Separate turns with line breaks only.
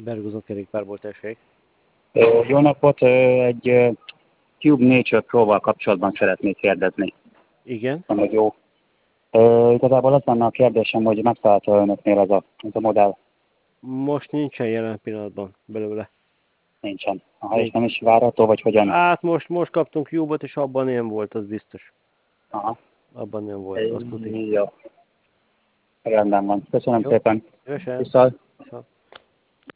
Bergozó kerékpárból tessék.
Jó napot! Egy Cube Nature Pro-val kapcsolatban szeretnék kérdezni.
Igen.
Hogy jó. Igazából az lenne a kérdésem, hogy megtalálta önöknél ez a modell.
Most nincsen jelen pillanatban belőle.
Nincsen. Aha, és nem is várható, vagy hogyan?
Hát most kaptunk Cube-ot, és abban ilyen volt, az biztos.
Aha.
Abban nem volt, azt tudni.
Jó. Rendben van. Köszönöm
Jó.
szépen.
Szívesen.
Viszont.
Viszont.